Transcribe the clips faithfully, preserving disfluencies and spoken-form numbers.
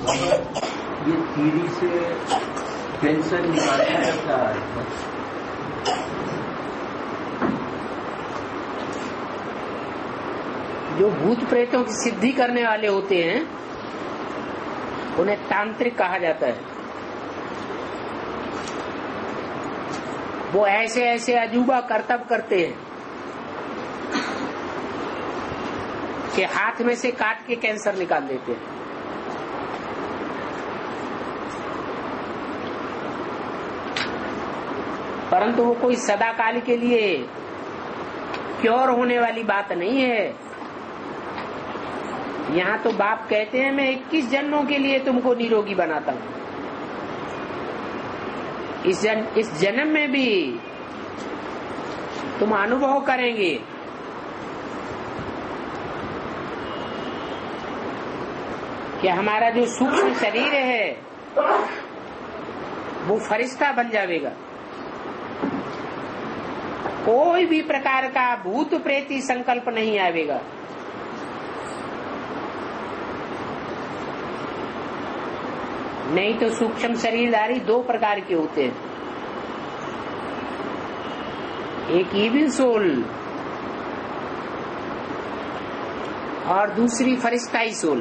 ये थीरी से कैंसर निकाला जाता है। जो भूत प्रेतों की सिद्धि करने वाले होते हैं उन्हें तांत्रिक कहा जाता है। वो ऐसे ऐसे अजूबा करतब करते हैं कि हाथ में से काट के कैंसर निकाल देते हैं। परंतु वो कोई सदाकाल के लिए क्योर होने वाली बात नहीं है। यहाँ तो बाप कहते हैं मैं इक्कीस जन्मों के लिए तुमको निरोगी बनाता हूँ। इस जन, इस जन्म में भी तुम अनुभव करेंगे कि हमारा जो सूक्ष्म शरीर है वो फरिश्ता बन जाएगा। कोई भी प्रकार का भूत प्रेती संकल्प नहीं आवेगा। नहीं तो सूक्ष्म शरीरधारी दो प्रकार के होते हैं, एक इविल सोल और दूसरी फरिश्ताई सोल।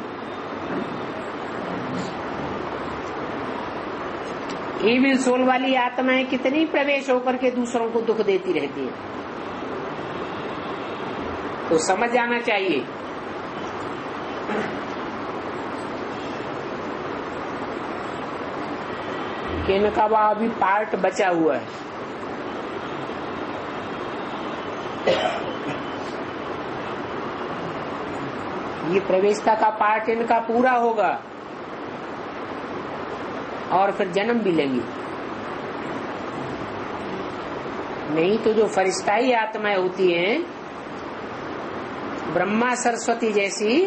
इविल सोल वाली आत्माएं कितनी प्रवेश होकर के दूसरों को दुख देती रहती है, तो समझ जाना चाहिए कि इनका वह अभी पार्ट बचा हुआ है। ये प्रवेशता का पार्ट इनका पूरा होगा और फिर जन्म भी लेंगे। नहीं तो जो फरिश्ताई आत्माएं होती हैं ब्रह्मा सरस्वती जैसी,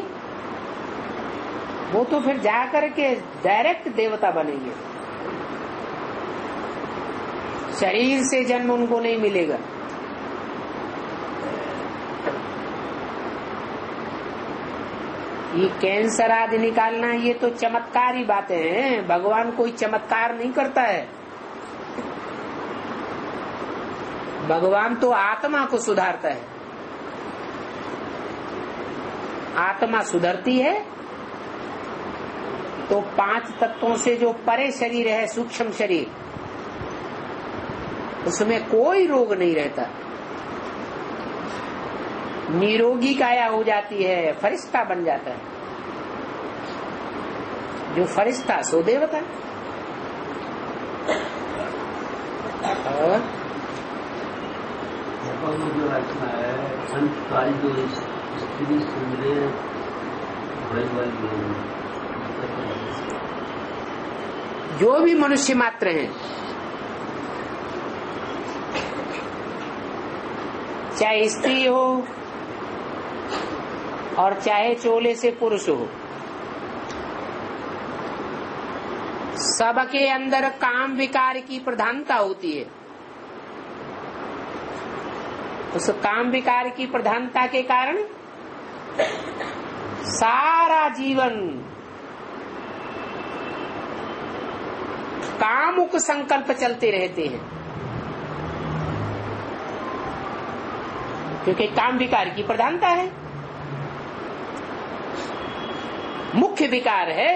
वो तो फिर जाकर के डायरेक्ट देवता बनेंगे। शरीर से जन्म उनको नहीं मिलेगा। ये कैंसर आदि निकालना ये तो चमत्कारी बातें हैं। भगवान कोई चमत्कार नहीं करता है। भगवान तो आत्मा को सुधारता है। आत्मा सुधरती है तो पांच तत्वों से जो परे शरीर है, सूक्ष्म शरीर, उसमें कोई रोग नहीं रहता। निरोगी काया हो जाती है, फरिश्ता बन जाता है। जो फरिश्ता सो देवता। और जो रचना है संस्कारी जो स्त्री सुंदरे जो भी मनुष्य मात्र हैं, चाहे स्त्री हो और चाहे चोले से पुरुष हो, सबके अंदर काम विकार की प्रधानता होती है। उस काम विकार की प्रधानता के कारण सारा जीवन कामुक संकल्प चलते रहते हैं, क्योंकि काम विकार की प्रधानता है, मुख्य विकार है।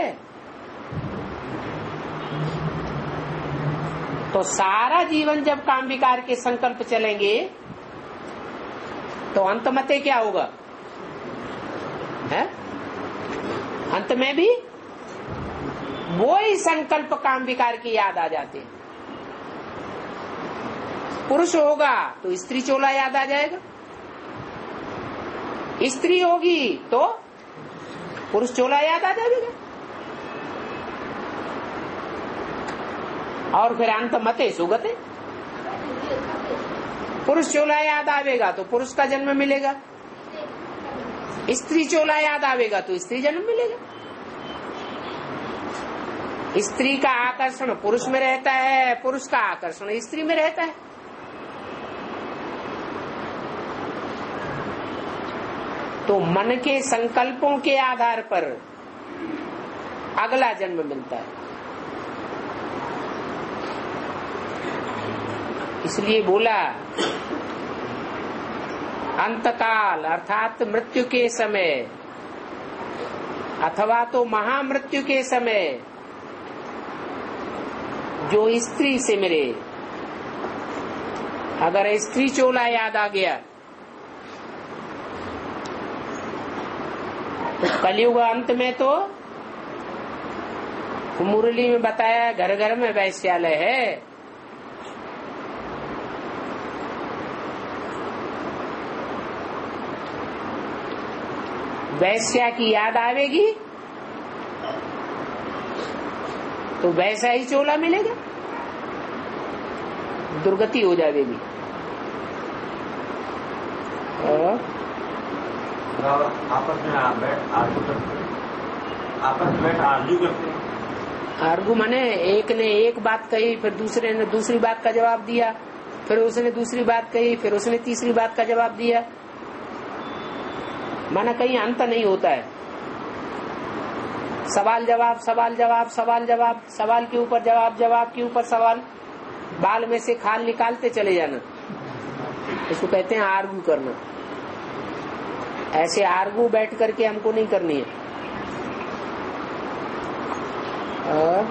तो सारा जीवन जब काम विकार के संकल्प चलेंगे तो अंत मते क्या होगा है? अंत में भी वो ही संकल्प काम विकार की याद आ जाते हैं। पुरुष होगा तो स्त्री चोला याद आ जाएगा, स्त्री होगी तो पुरुष चोला याद आ जाएगा, और फिर अंत मते सुगते। पुरुष चोला याद आवेगा तो पुरुष का जन्म मिलेगा, स्त्री चोला याद आवेगा तो स्त्री जन्म मिलेगा। स्त्री का आकर्षण पुरुष में रहता है, पुरुष का आकर्षण स्त्री में रहता है। तो मन के संकल्पों के आधार पर अगला जन्म मिलता है। इसलिए बोला अंतकाल अर्थात मृत्यु के समय अथवा तो महामृत्यु के समय जो स्त्री से मिले, अगर स्त्री चोला याद आ गया तो कलयुग अंत में तो मुरली में बताया घर घर में वैश्यालय है। वैश्या की याद आवेगी तो वैसा ही चोला मिलेगा, दुर्गति हो जाएगी। और आपस में आर्गू करते आपस में आर्गू करते आर्गू माने एक ने एक बात कही, फिर दूसरे ने दूसरी बात का जवाब दिया, फिर उसने दूसरी बात कही, फिर उसने तीसरी बात का जवाब दिया। माना कहीं अंत नहीं होता है। सवाल जवाब सवाल जवाब सवाल जवाब, सवाल के ऊपर जवाब, जवाब के ऊपर सवाल, बाल में से खाल निकालते चले जाना, इसको कहते हैं आर्गू करना। ऐसे आर्गू बैठ करके हमको नहीं करनी है। और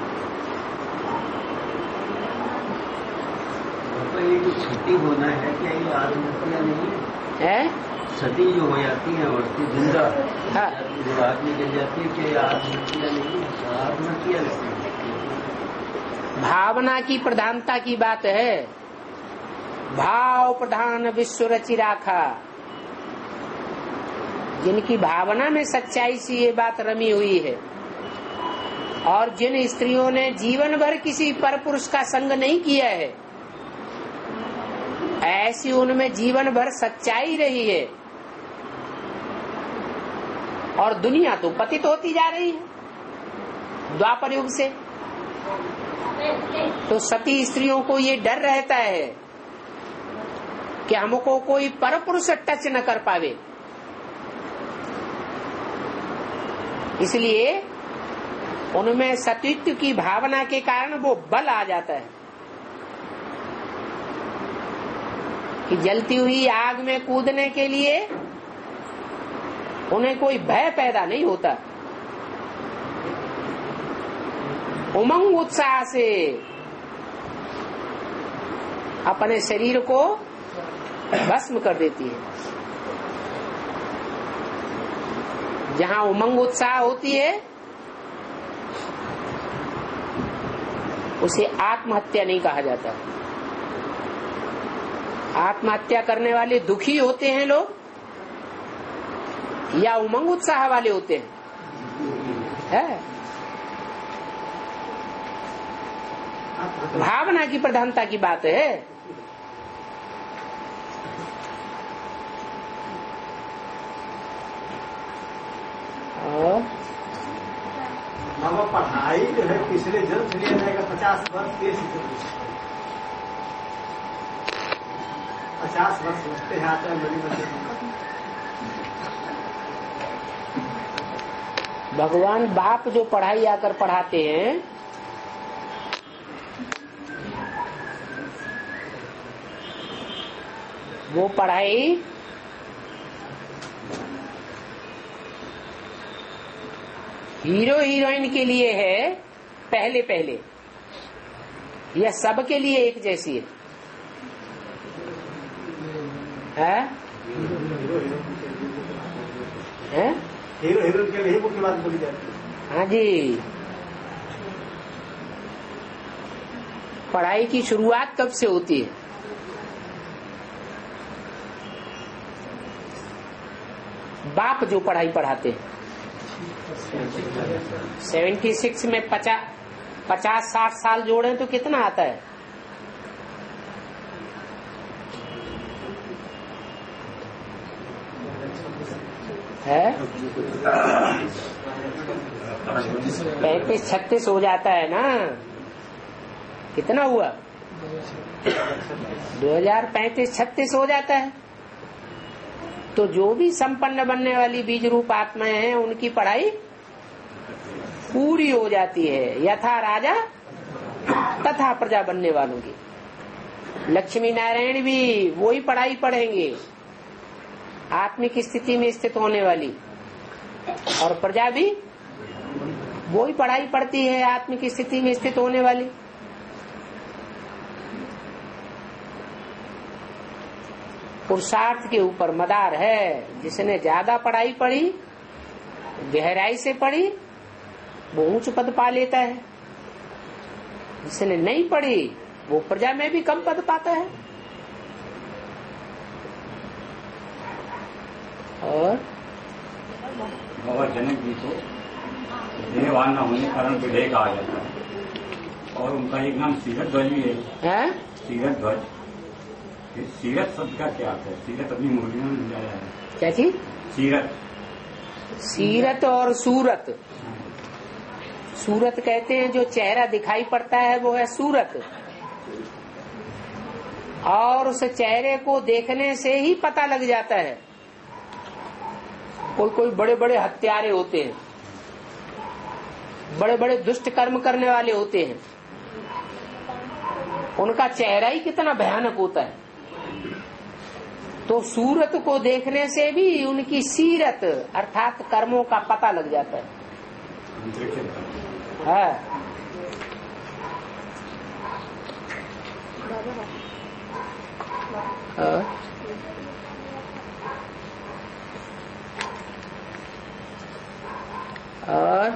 तो ये जो छुट्टी होना है क्या, ये आत्महत्या नहीं है? है सती जो हो जाती है औरतें जिंदा हाँ। जो आग निकल जाती है कि आत्महत्या नहीं है? आत्महत्या नहीं, भावना की प्रधानता की बात है। भाव प्रधान विश्व रचि राखा, जिनकी भावना में सच्चाई से ये बात रमी हुई है, और जिन स्त्रियों ने जीवन भर किसी परपुरुष का संग नहीं किया है, ऐसी उनमें जीवन भर सच्चाई रही है। और दुनिया तो पतित होती जा रही है द्वापर युग से, तो सती स्त्रियों को ये डर रहता है कि हमको कोई परपुरुष टच न कर पावे, इसलिए उनमें सतीत्व की भावना के कारण वो बल आ जाता है कि जलती हुई आग में कूदने के लिए उन्हें कोई भय पैदा नहीं होता। उमंग उत्साह से अपने शरीर को भस्म कर देती है। जहाँ उमंग उत्साह होती है उसे आत्महत्या नहीं कहा जाता। आत्महत्या करने वाले दुखी होते हैं लोग या उमंग उत्साह वाले होते हैं? है भावना की प्रधानता की बात है। और बाबा पढ़ाई जो है पिछले जन्म से लिया जाएगा पचास वर्ष के पचास वर्ष सोचते हैं आता है बड़ी बड़ी। भगवान बाप जो पढ़ाई आकर पढ़ाते हैं वो पढ़ाई हीरो हीरोइन के लिए है पहले पहले, यह सबके लिए एक जैसी है, है? है? हीरो हीरोइन के लिए मुख्य बात बोली जाती है। हाँ जी। पढ़ाई की शुरुआत कब से होती है? बाप जो पढ़ाई पढ़ाते हैं सेवेंटी सिक्स में पचास पचास साठ साल जोड़े तो कितना आता है? है पैंतीस छत्तीस हो जाता है ना। कितना हुआ? दो हजार पैंतीस छत्तीस हो जाता है। तो जो भी संपन्न बनने वाली बीज रूप आत्माएं हैं उनकी पढ़ाई पूरी हो जाती है, यथा राजा तथा प्रजा बनने वालों की। लक्ष्मी नारायण भी वही पढ़ाई पढ़ेंगे आत्मिक स्थिति में स्थित होने वाली, और प्रजा भी वही पढ़ाई पढ़ती है आत्मिक स्थिति में स्थित होने वाली। पुरुषार्थ के ऊपर मदार है। जिसने ज्यादा पढ़ाई पढ़ी, गहराई से पढ़ी, वो उच्च पद पा लेता है। जिसने नहीं पढ़ी, वो प्रजा में भी कम पद पाता है। और बाबा जनक जी को देहवान न होने के कारण विधेय कहा जाता है, और उनका एक नाम सीरत ध्वज भी है, है? सीरत ध्वज। सीरत शब्द का क्या अर्थ है? सीरत अपनी मूर्तियों में मिलाया है। क्या चीज? सीरत। सीरत और सूरत। सूरत कहते हैं जो चेहरा दिखाई पड़ता है वो है सूरत, और उस चेहरे को देखने से ही पता लग जाता है। कोई कोई बड़े बड़े हत्यारे होते हैं, बड़े बड़े दुष्ट कर्म करने वाले होते हैं, उनका चेहरा ही कितना भयानक होता है। तो सूरत को देखने से भी उनकी सीरत अर्थात कर्मों का पता लग जाता है। है। और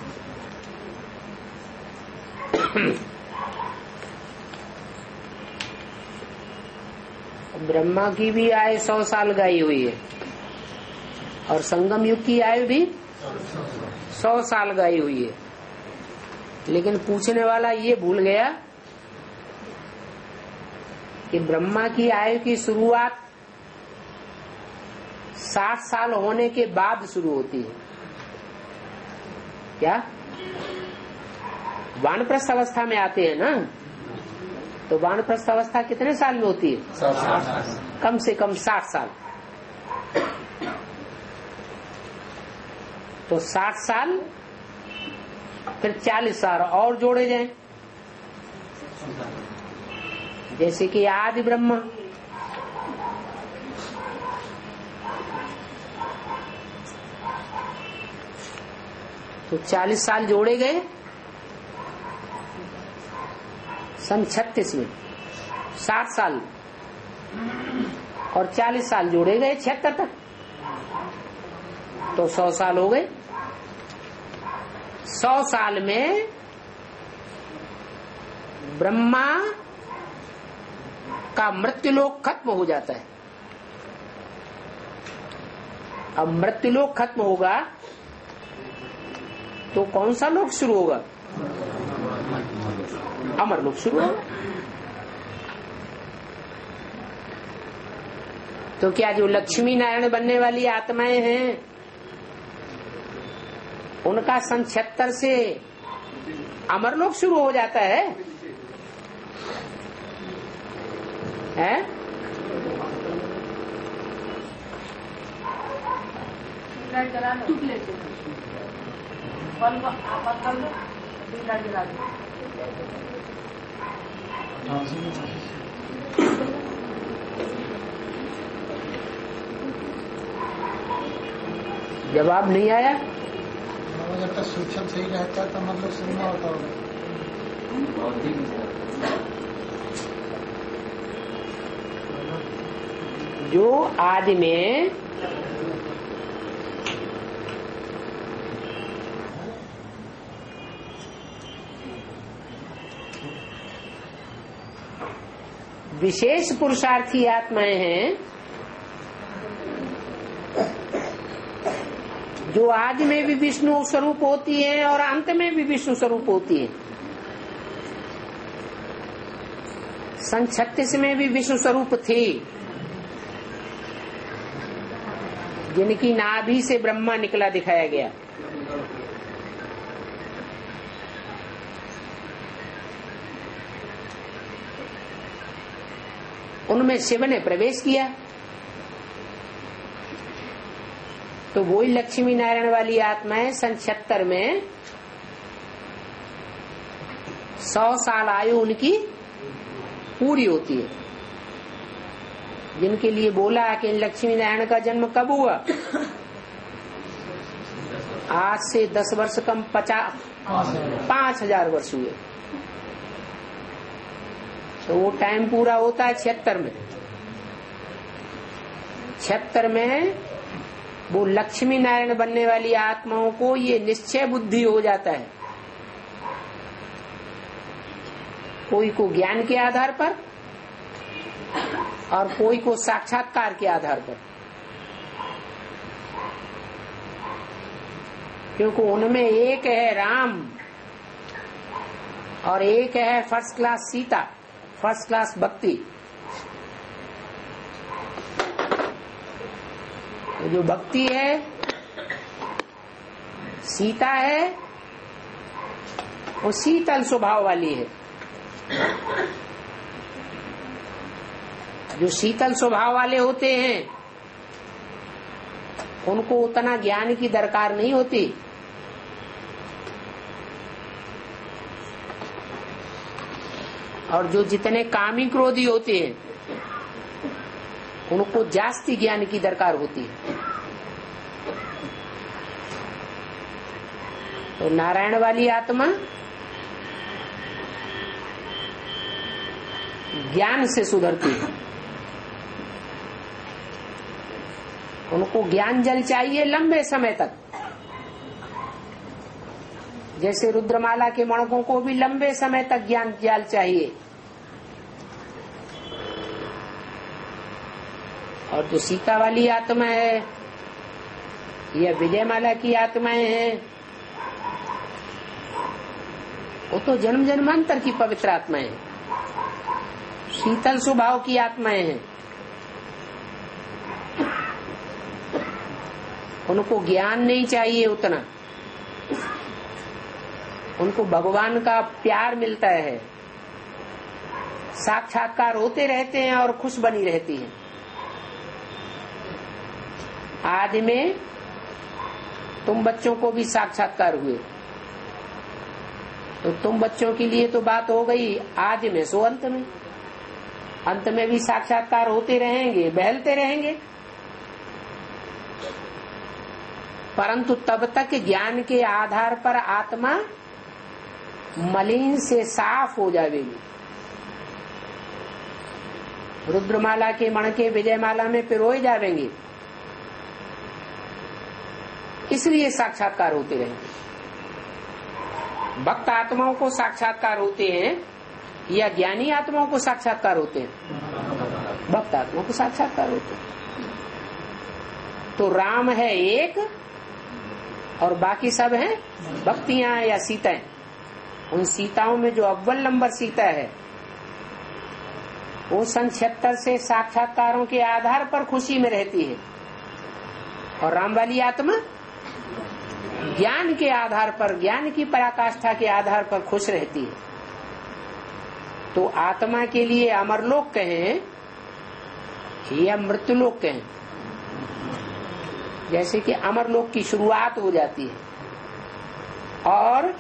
ब्रह्मा की भी आयु सौ साल गई हुई है, और संगम युग की आयु भी सौ साल गई हुई है। लेकिन पूछने वाला ये भूल गया कि ब्रह्मा की आयु की शुरुआत साठ साल होने के बाद शुरू होती है। क्या? वानप्रस्थ अवस्था में आते हैं ना, तो वानप्रस्थ अवस्था कितने साल में होती है? कम से कम साठ साल। तो साठ साल फिर चालीस साल और जोड़े जाएं, जैसे कि आदि ब्रह्मा तो चालीस साल जोड़े गए सन छत्तीस में, साठ साल और चालीस साल जोड़े गए छिहत्तर तक, तो सौ साल हो गए। सौ साल में ब्रह्मा का मृत्युलोक खत्म हो जाता है। अब मृत्युलोक खत्म होगा तो कौन सा लोक शुरू होगा? अमर लोक शुरू होगा। तो क्या जो लक्ष्मी नारायण बनने वाली आत्माएं हैं उनका सन छिहत्तर से अमरलोक शुरू हो जाता है, है? जवाब नहीं आया? अगर तो सूक्ष्म सही रहता तो मतलब सुनना होता होगा। जो आदि में विशेष पुरुषार्थी आत्माएं हैं, जो आदि में भी विष्णु स्वरूप होती है और अंत में भी विष्णु स्वरूप होती है। सन छत्तीस में भी विष्णु स्वरूप थी, जिनकी नाभि से ब्रह्मा निकला दिखाया गया। उनमें शिव ने प्रवेश किया, तो वही लक्ष्मी नारायण वाली आत्माएं सन छिहत्तर में सौ साल आयु उनकी पूरी होती है। जिनके लिए बोला कि लक्ष्मी नारायण का जन्म कब हुआ, आज से दस वर्ष कम पचास पांच हजार वर्ष हुए। तो वो टाइम पूरा होता है छिहत्तर में। छिहत्तर में वो लक्ष्मी नारायण बनने वाली आत्माओं को ये निश्चय बुद्धि हो जाता है, कोई को ज्ञान के आधार पर और कोई को साक्षात्कार के आधार पर, क्योंकि उनमें एक है राम और एक है first class Sita, first class भक्ति। तो जो भक्ति है, सीता है, वो शीतल स्वभाव वाली है। जो शीतल स्वभाव वाले होते हैं उनको उतना ज्ञान की दरकार नहीं होती। और जो जितने कामी क्रोधी होते हैं उनको जास्ती ज्ञान की दरकार होती है। तो नारायण वाली आत्मा ज्ञान से सुधरती है। उनको ज्ञान जल चाहिए लंबे समय तक। जैसे रुद्रमाला के मणकों को भी लंबे समय तक ज्ञान जल चाहिए। और जो सीता वाली आत्मा है या विजयमाला की आत्माएं हैं, वो तो जन्म जन्मांतर की पवित्र आत्माएं हैं, शीतल स्वभाव की आत्माएं हैं। उनको ज्ञान नहीं चाहिए उतना, उनको भगवान का प्यार मिलता है, साक्षात्कार होते रहते हैं और खुश बनी रहती हैं। आदि में तुम बच्चों को भी साक्षात्कार हुए, तो तुम बच्चों के लिए तो बात हो गई आदि में, सो अंत में अंत में भी साक्षात्कार होते रहेंगे, बहलते रहेंगे। परंतु तब तक ज्ञान के आधार पर आत्मा मलिन से साफ हो जाएगी। रुद्रमाला के मणके विजयमाला में पिरोए जाएंगे, इसलिए साक्षात्कार होते रहेंगे। भक्त आत्माओं को साक्षात्कार होते हैं या ज्ञानी आत्माओं को साक्षात्कार होते हैं? भक्त आत्माओं को साक्षात्कार होते हैं। तो राम है एक और बाकी सब हैं भक्तियां या सीताएं। उन सीताओं में जो अव्वल नंबर सीता है वो सन छिहत्तर से साक्षात्कारों के आधार पर खुशी में रहती है, और राम वाली आत्मा ज्ञान के आधार पर, ज्ञान की पराकाष्ठा के आधार पर खुश रहती है। तो आत्मा के लिए अमरलोक कहें या मृत्युलोक कहें, जैसे कि अमरलोक की शुरुआत हो जाती है और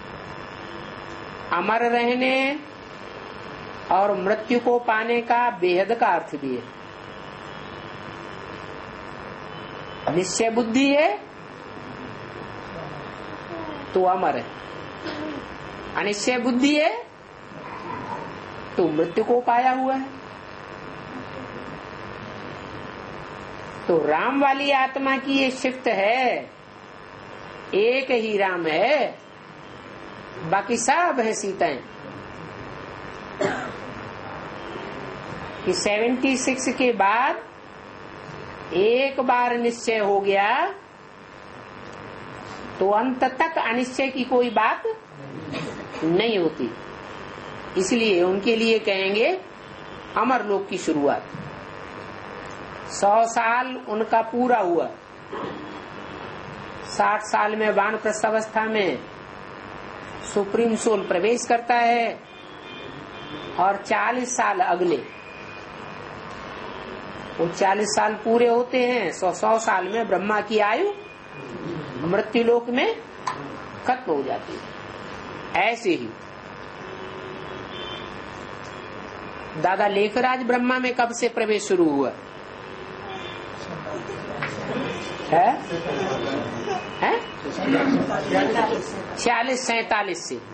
अमर रहने और मृत्यु को पाने का बेहद का अर्थ भी है। निश्चय बुद्धि है तो अमर है, अनिश्चय बुद्धि है तो मृत्यु को पाया हुआ है। तो राम वाली आत्मा की ये शिफ्ट है, एक ही राम है, बाकी सब है सीताएं। कि छिहत्तर के बाद एक बार निश्चय हो गया तो अंत तक अनिश्चय की कोई बात नहीं होती। इसलिए उनके लिए कहेंगे अमरलोक की शुरुआत। सौ साल उनका पूरा हुआ, साठ साल में वानप्रस्थ अवस्था में सुप्रीम सोल प्रवेश करता है और चालीस साल अगले, वो चालीस साल पूरे होते हैं, सौ सौ साल में ब्रह्मा की आयु मृत्युलोक में खत्म हो जाती है। ऐसे ही दादा लेखराज ब्रह्मा में कब से प्रवेश शुरू हुआ है? है? छियालीस सैतालीस से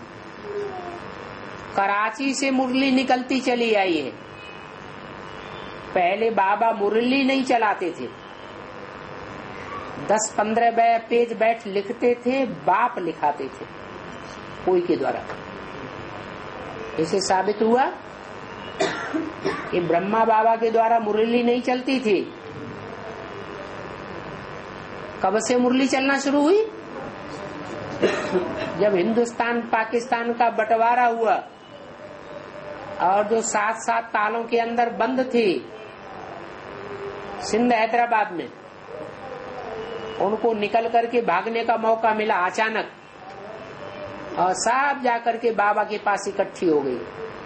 कराची से मुरली निकलती चली आई है। पहले बाबा मुरली नहीं चलाते थे, दस पंद्रह पेज बैठ लिखते थे, बाप लिखाते थे कोई के द्वारा। इसे साबित हुआ कि ब्रह्मा बाबा के द्वारा मुरली नहीं चलती थी। कब से मुरली चलना शुरू हुई? जब हिंदुस्तान पाकिस्तान का बंटवारा हुआ और जो सात सात तालों के अंदर बंद थी सिंध हैदराबाद में, उनको निकल करके भागने का मौका मिला अचानक, और सब जाकर के बाबा के पास इकट्ठी हो गई।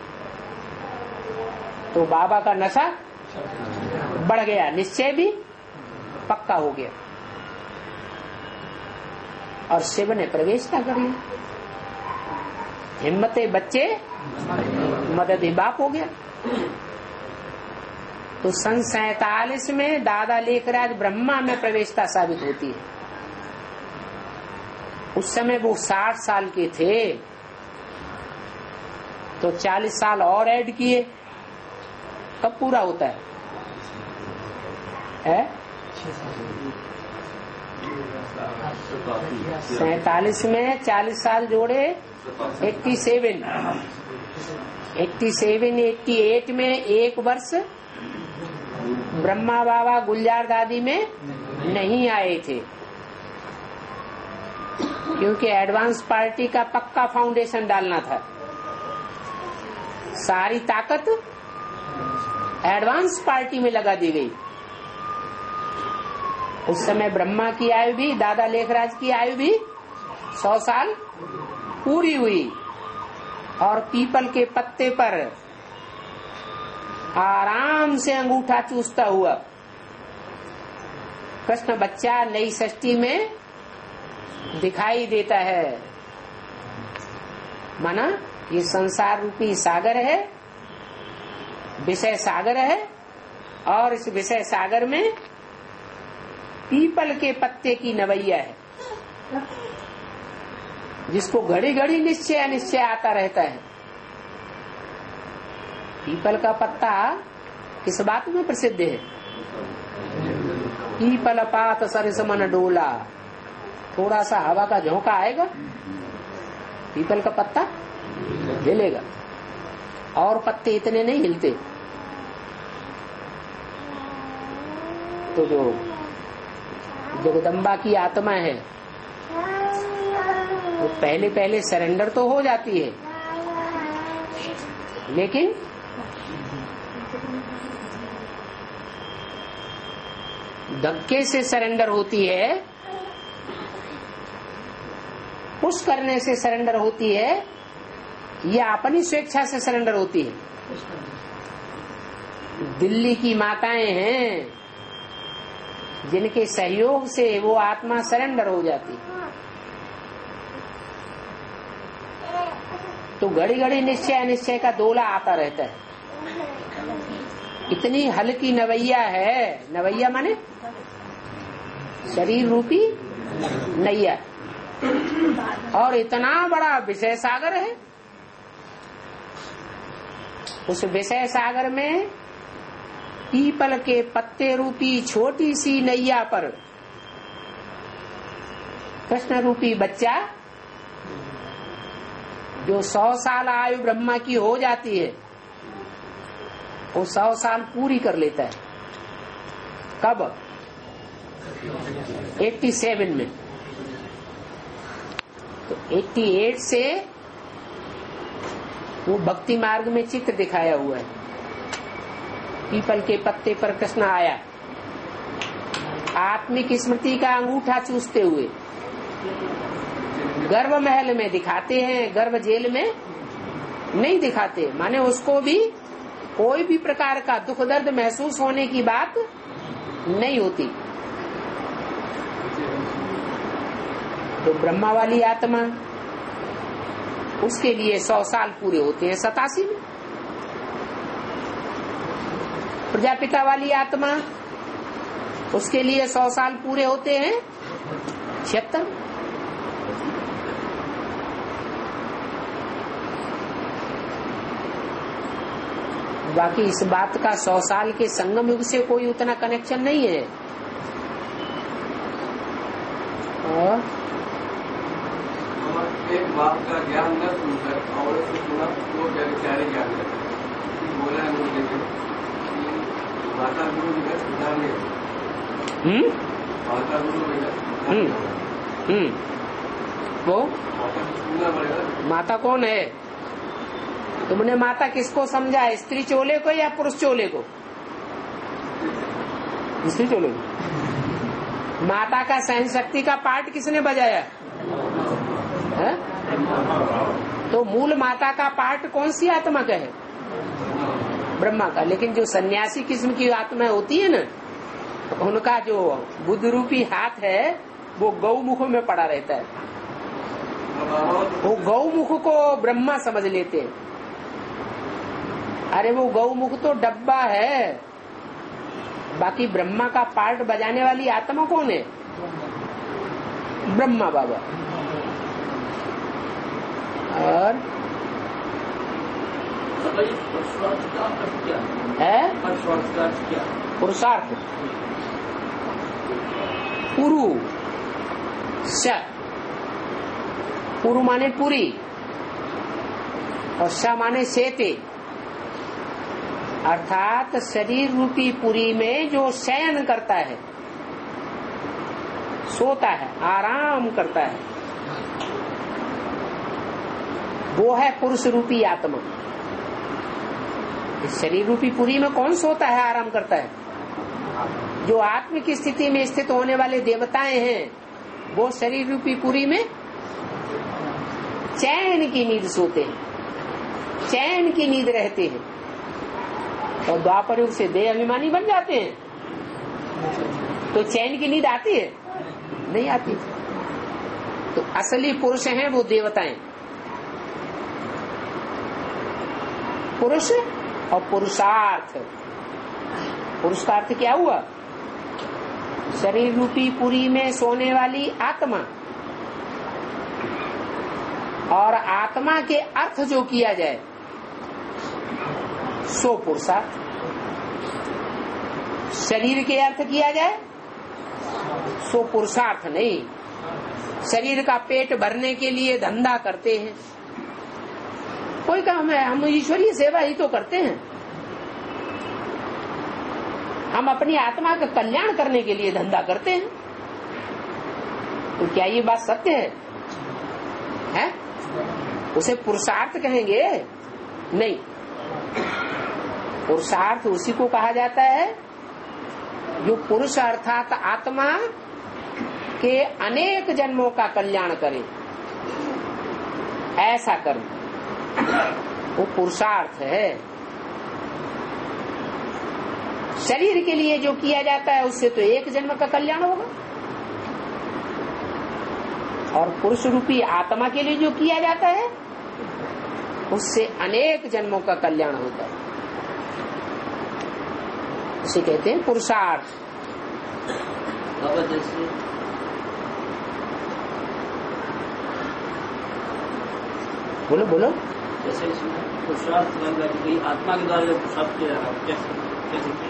तो बाबा का नशा बढ़ गया, निश्चय भी पक्का हो गया और शिव ने प्रवेश न कर लिया। हिम्मते बच्चे मदद बाप हो गया। तो सन सैतालीस में दादा लेखराज ब्रह्मा में प्रवेशता साबित होती है। उस समय वो साठ साल के थे, तो चालीस साल और ऐड किए, कब पूरा होता है? है? सैतालीस में चालीस साल जोड़े eighty seven, eighty seven eighty eight में एक वर्ष ब्रह्मा बाबा गुलजार दादी में नहीं आए थे, क्योंकि एडवांस पार्टी का पक्का फाउंडेशन डालना था। सारी ताकत एडवांस पार्टी में लगा दी गई। उस समय ब्रह्मा की आयु भी, दादा लेखराज की आयु भी सौ साल पूरी हुई, और पीपल के पत्ते पर आराम से अंगूठा चूसता हुआ कृष्ण बच्चा नई सृष्टि में दिखाई देता है। माना ये संसार रूपी सागर है, विषय सागर है, और इस विषय सागर में पीपल के पत्ते की नवैया है, जिसको घड़ी घड़ी निश्चय अनिश्चय आता रहता है। पीपल का पत्ता किस बात में प्रसिद्ध है? पीपल पात सरिस मन डोला, थोड़ा सा हवा का झोंका आएगा, पीपल का पत्ता हिलेगा, और पत्ते इतने नहीं हिलते। तो जो जगदम्बा की आत्मा है वो तो पहले पहले सरेंडर तो हो जाती है, लेकिन धक्के से सरेंडर होती है, पुश करने से सरेंडर होती है, या अपनी स्वेच्छा से सरेंडर होती है। दिल्ली की माताएं हैं जिनके सहयोग से वो आत्मा सरेंडर हो जाती। तो घड़ी घड़ी निश्चय अनिश्चय का दोला आता रहता है। इतनी हल्की नवैया है, नवैया माने शरीर रूपी नैया, और इतना बड़ा विषय सागर है। उस विषय सागर में पीपल के पत्ते रूपी छोटी सी नैया पर कृष्ण रूपी बच्चा, जो सौ साल आयु ब्रह्मा की हो जाती है, वो सौ साल पूरी कर लेता है। कब? सत्तासी में। तो अठासी से वो भक्ति मार्ग में चित्र दिखाया हुआ है। पीपल के पत्ते पर कृष्ण आया, आत्मिक स्मृति का अंगूठा चूसते हुए। गर्भ महल में दिखाते हैं, गर्भ जेल में नहीं दिखाते। माने उसको भी कोई भी प्रकार का दुख दर्द महसूस होने की बात नहीं होती। तो ब्रह्मा वाली आत्मा, उसके लिए सौ साल पूरे होते हैं सतासी में। प्रजापिता वाली आत्मा, उसके लिए सौ साल पूरे होते हैं छिहत्तर। बाकी इस बात का सौ साल के संगम युग से कोई उतना कनेक्शन नहीं है। और एक बात का ज्ञान न सुनकर और से सुना तो बेचारे ज्ञान करते बोला है मुझे कि माता गुरु में सुधार नहीं, हम्म माता गुरु में हम्म वो माता सुनना पड़ेगा। माता कौन है? तुमने माता किसको समझा है, स्त्री चोले को या पुरुष चोले को? स्त्री चोले को। माता का सहन शक्ति का पार्ट किसने बजाया है? तो मूल माता का पार्ट कौन सी आत्मा का है? ब्रह्मा का। लेकिन जो सन्यासी किस्म की आत्मा होती है ना, उनका जो बुद्ध रूपी हाथ है वो गौमुख में पड़ा रहता है। वो गौमुख को ब्रह्मा समझ लेते हैं। अरे वो गौमुख तो डब्बा है, बाकी ब्रह्मा का पार्ट बजाने वाली आत्मा कौन है? ब्रह्मा बाबा। और है पुरुषार्थ, पुरु श, पुरु माने पूरी और श माने शेते, अर्थात शरीर रूपी पुरी में जो शयन करता है, सोता है, आराम करता है, वो है पुरुष रूपी आत्मा। इस शरीर रूपी पुरी में कौन सोता है, आराम करता है? जो आत्म की स्थिति में स्थित होने वाले देवताएं हैं, वो शरीर रूपी पुरी में चैन की नींद सोते हैं, चैन की नींद रहते हैं। और द्वापर युग से देह अभिमानी बन जाते हैं, तो चैन की नींद आती है? नहीं आती। तो असली पुरुष हैं वो देवताएं। पुरुष और पुरुषार्थ। पुरुष का अर्थ क्या हुआ? शरीर रूपी पुरी में सोने वाली आत्मा। और आत्मा के अर्थ जो किया जाए सो पुरुषार्थ। शरीर के अर्थ किया जाए सो पुरुषार्थ नहीं। शरीर का पेट भरने के लिए धंधा करते हैं, कोई काम है, हम ईश्वरीय सेवा ही तो करते हैं। हम अपनी आत्मा का कल्याण करने के लिए धंधा करते हैं। तो क्या ये बात सत्य है? है? उसे पुरुषार्थ कहेंगे? नहीं। पुरुषार्थ उसी को कहा जाता है जो पुरुष अर्थात आत्मा के अनेक जन्मों का कल्याण करे, ऐसा कर्म, वो पुरुषार्थ है। शरीर के लिए जो किया जाता है उससे तो एक जन्म का कल्याण होगा, और पुरुष रूपी आत्मा के लिए जो किया जाता है उससे अनेक जन्मों का कल्याण होता है। उसे कहते हैं पुरुषार्थ। बाबा जैसे बोलो बोलो। जैसे इसमें पुरुषार्थ गई आत्मा के द्वारा जो पुरुषार्थ किया जा रहा है, कैसे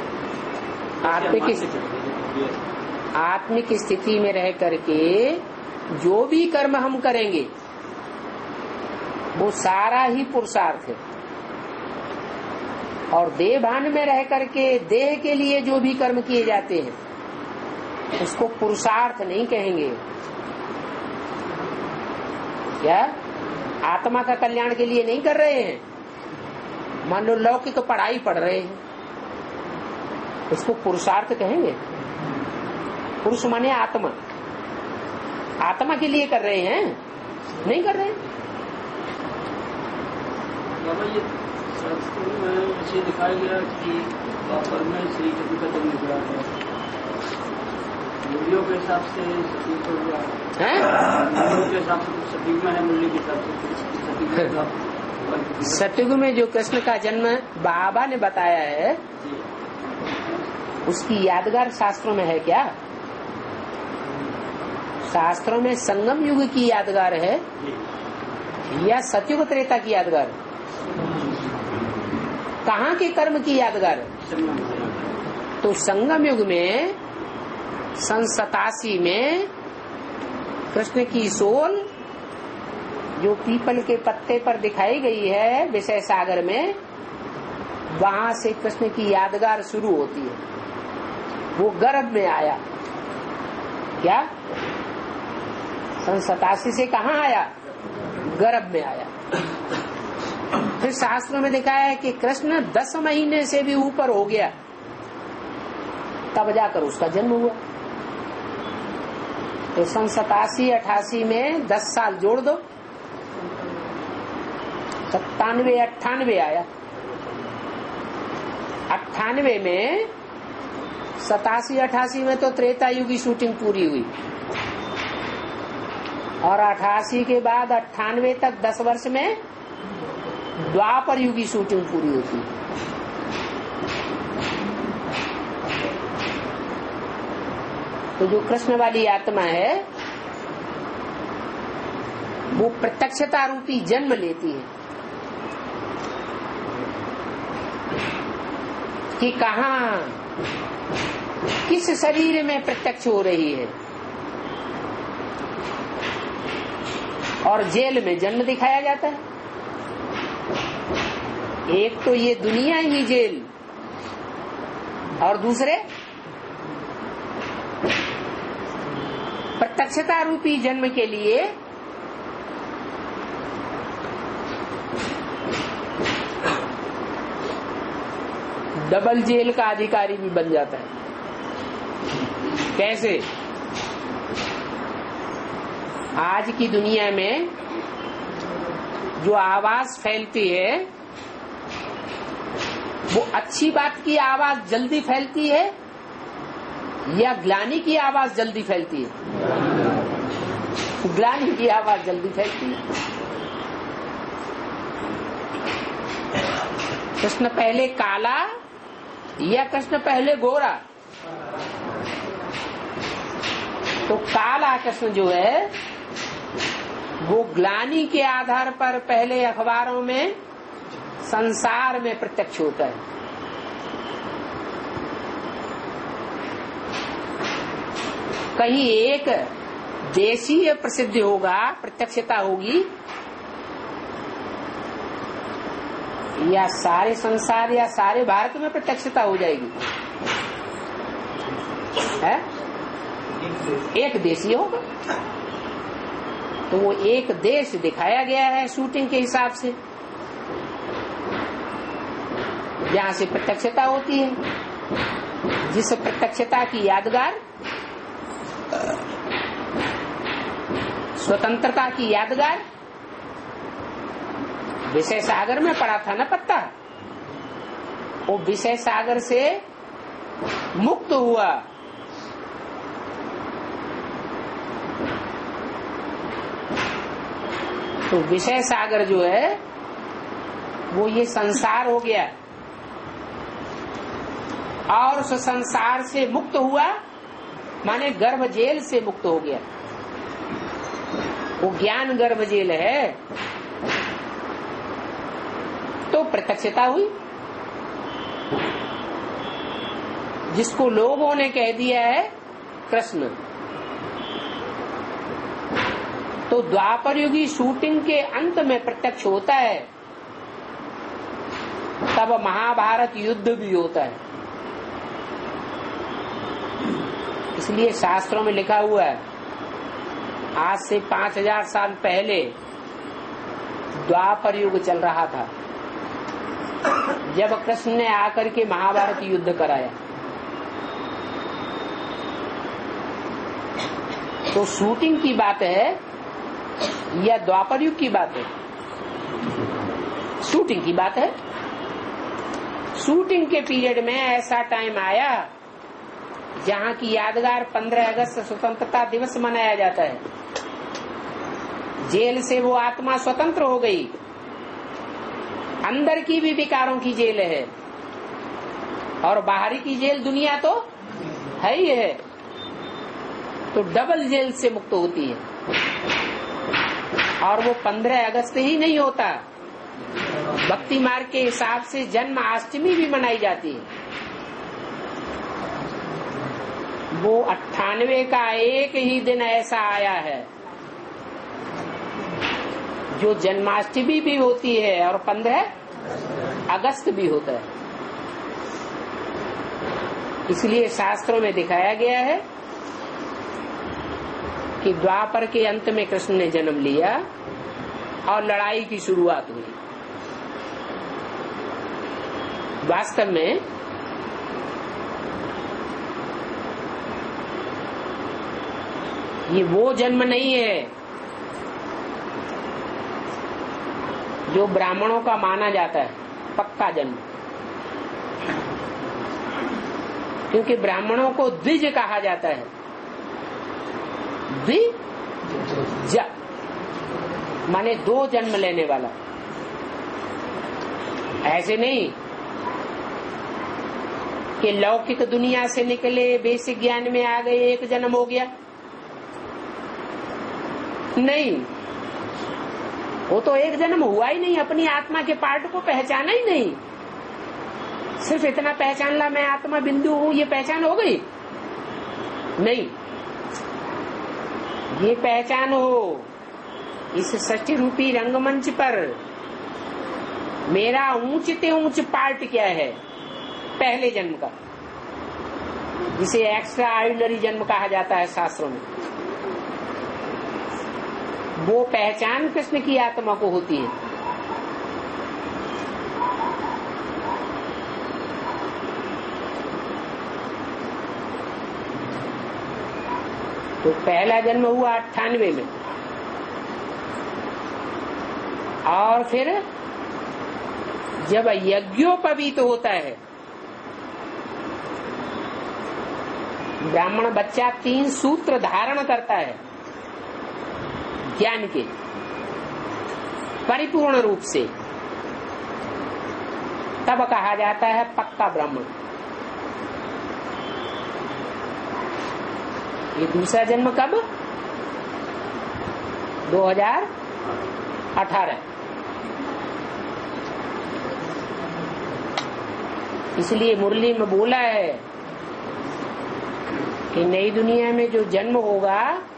आत्मिक आत्मिक स्थिति में रह करके जो भी कर्म हम करेंगे वो सारा ही पुरुषार्थ है। और देह भान में रह करके देह के लिए जो भी कर्म किए जाते हैं उसको पुरुषार्थ नहीं कहेंगे। क्या आत्मा का कल्याण के लिए नहीं कर रहे हैं? मान लो लौकिक तो पढ़ाई पढ़ रहे हैं, उसको पुरुषार्थ कहेंगे? पुरुष माने आत्मा, आत्मा के लिए कर रहे हैं, नहीं कर रहे हैं। बाबा ये शास्त्रों में ऐसे दिखाया गया कि द्वापर में श्री कृष्ण का जन्म हुआ है, मूल्यों के हिसाब से सती को हुआ है, मूल्यों के हिसाब से सतयुग में है, मूल्य के हिसाब से। सतयुग में जो कृष्ण का जन्म बाबा ने बताया है उसकी यादगार शास्त्रों में है क्या? शास्त्रों में संगम युग की यादगार है या सतयुग त्रेता की यादगार? कहाँ के कर्म की यादगार है? तो संगम युग में सन सतासी में कृष्ण की सोल जो पीपल के पत्ते पर दिखाई गई है विषय सागर में, वहां से कृष्ण की यादगार शुरू होती है। वो गर्भ में आया क्या? सन सतासी से कहाँ आया? गर्भ में आया। फिर शास्त्रों में लिखा है कि कृष्ण दस महीने से भी ऊपर हो गया तब जाकर उसका जन्म हुआ। तो सन सतासी अठासी में दस साल जोड़ दो, सत्तानवे अट्ठानवे आया। अट्ठानवे में सतासी अठासी में तो त्रेता युग की शूटिंग पूरी हुई और अठासी के बाद अट्ठानवे तक दस वर्ष में द्वापर युग की शूटिंग पूरी होती है। तो जो कृष्ण वाली आत्मा है वो प्रत्यक्षता रूपी जन्म लेती है कि कहाँ किस शरीर में प्रत्यक्ष हो रही है। और जेल में जन्म दिखाया जाता है। एक तो ये दुनिया ही जेल और दूसरे प्रत्यक्षता रूपी जन्म के लिए डबल जेल का अधिकारी भी बन जाता है। कैसे? आज की दुनिया में जो आवाज फैलती है वो अच्छी बात की आवाज जल्दी फैलती है या ग्लानि की आवाज जल्दी फैलती है? ग्लानि की आवाज जल्दी फैलती है। कृष्ण पहले काला या कृष्ण पहले गोरा? तो काला कृष्ण जो है वो ग्लानि के आधार पर पहले अखबारों में संसार में प्रत्यक्ष होता है। कहीं एक देशीय प्रसिद्ध होगा, प्रत्यक्षता होगी, या सारे संसार या सारे भारत में प्रत्यक्षता हो जाएगी? है? एक देशीय होगा। तो वो एक देश दिखाया गया है शूटिंग के हिसाब से, जहाँ से प्रत्यक्षता होती है। जिस प्रत्यक्षता की यादगार, स्वतंत्रता की यादगार विषय सागर में पड़ा था ना पत्ता, वो विषय सागर से मुक्त हुआ। तो विषय सागर जो है वो ये संसार हो गया और उस संसार से मुक्त हुआ माने गर्भ जेल से मुक्त हो गया। वो ज्ञान गर्भ जेल है तो प्रत्यक्षता हुई। जिसको लोगों ने कह दिया है कृष्ण। तो द्वापर युगी शूटिंग के अंत में प्रत्यक्ष होता है, तब महाभारत युद्ध भी होता है। इसलिए शास्त्रों में लिखा हुआ है, आज से पांच हजार साल पहले द्वापर युग चल रहा था, जब कृष्ण ने आकर के महाभारत युद्ध कराया। तो शूटिंग की बात है या द्वापर युग की बात है? शूटिंग की बात है। शूटिंग के पीरियड में ऐसा टाइम आया जहाँ की यादगार पंद्रह अगस्त स्वतंत्रता दिवस मनाया जाता है। जेल से वो आत्मा स्वतंत्र हो गई, अंदर की भी विकारों की जेल है, और बाहरी की जेल दुनिया तो है ही है, तो डबल जेल से मुक्त होती है। और वो पंद्रह अगस्त ही नहीं होता, भक्ति मार्ग के हिसाब से जन्माष्टमी भी मनाई जाती है। वो अट्ठानवे का एक ही दिन ऐसा आया है जो जन्माष्टमी भी होती है और पंद्रह अगस्त भी होता है। इसलिए शास्त्रों में दिखाया गया है कि द्वापर के अंत में कृष्ण ने जन्म लिया और लड़ाई की शुरुआत हुई। वास्तव में ये वो जन्म नहीं है जो ब्राह्मणों का माना जाता है, पक्का जन्म। क्योंकि ब्राह्मणों को द्विज कहा जाता है, द्विज माने दो जन्म लेने वाला। ऐसे नहीं कि लौकिक दुनिया से निकले, बेसिक ज्ञान में आ गए, एक जन्म हो गया। नहीं, वो तो एक जन्म हुआ ही नहीं, अपनी आत्मा के पार्ट को पहचाना ही नहीं। सिर्फ इतना पहचान ला मैं आत्मा बिंदु हूं, ये पहचान हो गई? नहीं, ये पहचान हो इस सृष्टि रूपी रंगमंच पर मेरा ऊंचते ऊंच पार्ट क्या है पहले जन्म का, जिसे एक्स्ट्रा ऑर्डिनरी जन्म कहा जाता है शास्त्रों में। वो पहचान कृष्ण की आत्मा को होती है। तो पहला जन्म हुआ अट्ठानवे में, और फिर जब यज्ञोपवीत होता है, ब्राह्मण बच्चा तीन सूत्र धारण करता है ज्ञान के परिपूर्ण रूप से, तब कहा जाता है पक्का ब्राह्मण। ये दूसरा जन्म कब? दो हजार अठारह। इसलिए मुरली में बोला है कि नई दुनिया में जो जन्म होगा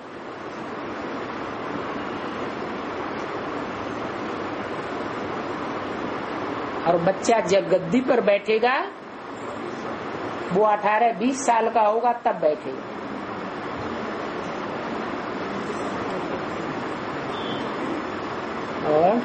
और बच्चा जब गद्दी पर बैठेगा वो अठारह बीस साल का होगा तब बैठेगा। और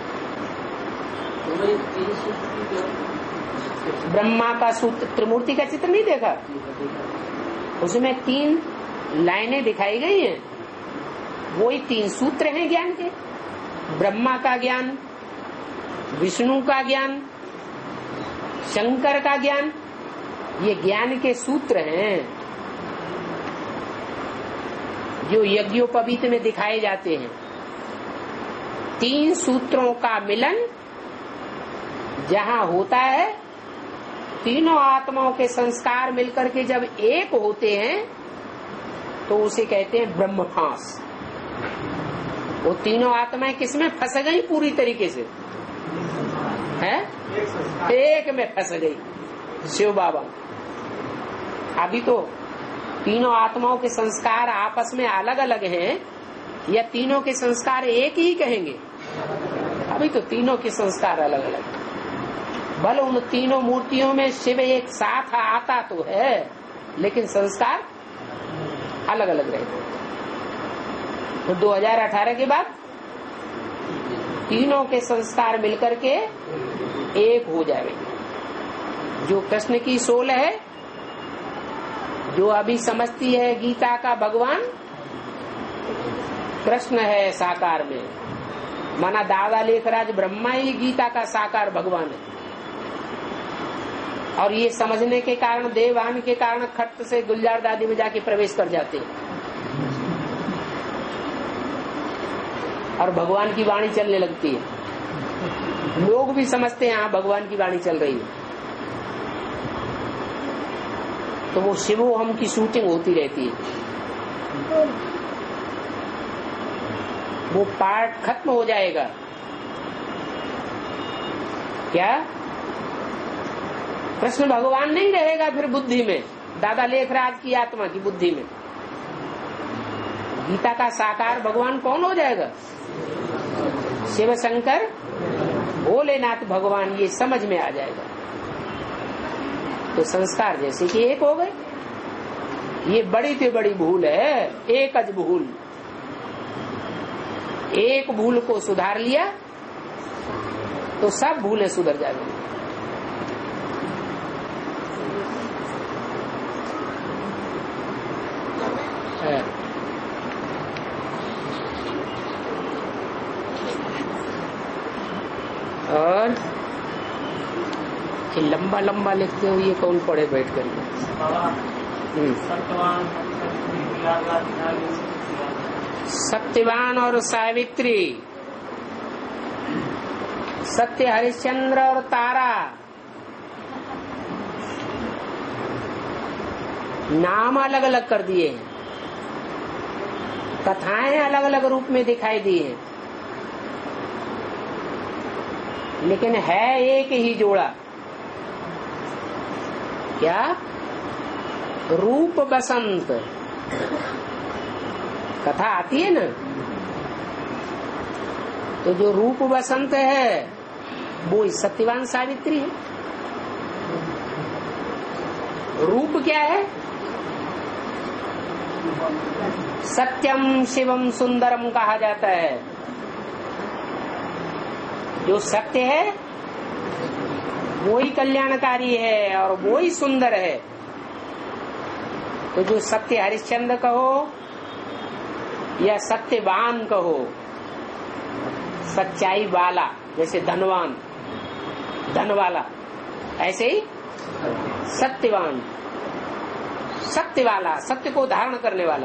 ब्रह्मा का सूत्र, त्रिमूर्ति का चित्र नहीं देखा? उसमें तीन लाइनें दिखाई गई हैं, वही तीन सूत्र हैं ज्ञान के। ब्रह्मा का ज्ञान, विष्णु का ज्ञान, शंकर का ज्ञान, ये ज्ञान के सूत्र हैं जो यज्ञोपवीत में दिखाए जाते हैं। तीन सूत्रों का मिलन जहाँ होता है, तीनों आत्माओं के संस्कार मिलकर के जब एक होते हैं तो उसे कहते हैं ब्रह्मभास। वो तीनों आत्माएं किसमें फंस गई? पूरी तरीके से है एक में फंस गई शिव बाबा। अभी तो तीनों आत्माओं के संस्कार आपस में अलग अलग हैं या तीनों के संस्कार एक ही कहेंगे? अभी तो तीनों के संस्कार अलग अलग। भल उन तीनों मूर्तियों में शिव एक साथ आता तो है, लेकिन संस्कार अलग अलग रहते। तो दो हजार अठारह के बाद तीनों के संस्कार मिलकर के एक हो जाएंगे। जो कृष्ण की सोल है, जो अभी समझती है गीता का भगवान कृष्ण है साकार में, माना दादा लेखराज ब्रह्मा ही गीता का साकार भगवान है। और ये समझने के कारण, देवान के कारण खट्ट से गुलजार दादी में जाके प्रवेश कर जाते हैं और भगवान की वाणी चलने लगती है। लोग भी समझते हैं हाँ भगवान की वाणी चल रही है। तो वो शिवोहम की शूटिंग होती रहती है, वो पार्ट खत्म हो जाएगा। क्या कृष्ण भगवान नहीं रहेगा फिर बुद्धि में, दादा लेख राज की आत्मा की बुद्धि में। गीता का साकार भगवान कौन हो जाएगा? शिव शंकर भोलेनाथ भगवान, ये समझ में आ जाएगा। तो संस्कार जैसे कि एक हो गए। ये बड़ी से बड़ी भूल है, एक अज भूल। एक भूल को सुधार लिया तो सब भूलें सुधर जाएंगी। और ये लंबा लंबा लिखते हो, ये कौन पढ़े बैठ कर? सत्यवान और सावित्री, सत्य हरिश्चंद्र और तारा, नाम अलग अलग कर दिए हैं, कथाएं अलग अलग रूप में दिखाई दी हैं, लेकिन है एक ही जोड़ा। क्या? रूप बसंत। कथा आती है ना, तो जो रूप बसंत है वो सत्यवान सावित्री है। रूप क्या है? सत्यम शिवम सुंदरम कहा जाता है। जो सत्य है वो ही कल्याणकारी है और वो ही सुंदर है। तो जो सत्य हरिश्चंद्र कहो या सत्यवान कहो, सच्चाई वाला, जैसे धनवान धन वाला, ऐसे ही सत्यवान सत्य वाला, सत्य को धारण करने वाला।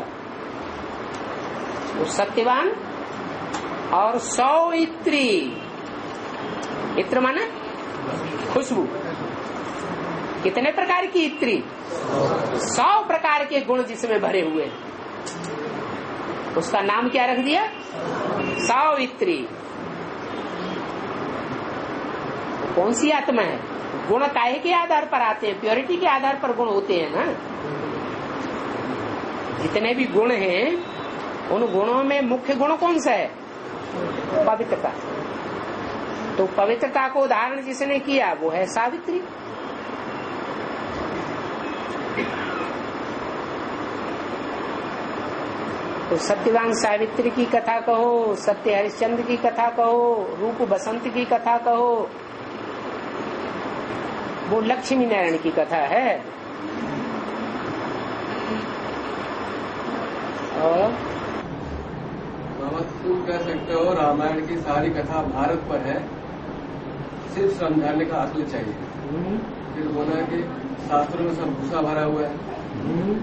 तो सत्यवान और सौइत्री, इत्र माने खुशबू। कितने प्रकार की इत्री? सौ प्रकार के गुण जिसमें भरे हुए, उसका नाम क्या रख दिया? सावित्री। कौन सी आत्मा है? गुण काहे के आधार पर आते हैं? प्योरिटी के आधार पर गुण होते हैं ना। जितने भी गुण हैं उन गुणों में मुख्य गुण कौन सा है? पवित्रता। तो पवित्रता को धारण जिसने किया वो है सावित्री। तो सत्यवान सावित्री की कथा कहो, सत्य हरिश्चंद्र की कथा कहो, रूप बसंत की कथा कहो, वो लक्ष्मी नारायण की कथा है। और तुम कह सकते हो रामायण की सारी कथा भारत पर है, सिर्फ समझाने का अक्ल चाहिए। फिर बोला कि शास्त्रों में सब भूसा भरा हुआ है।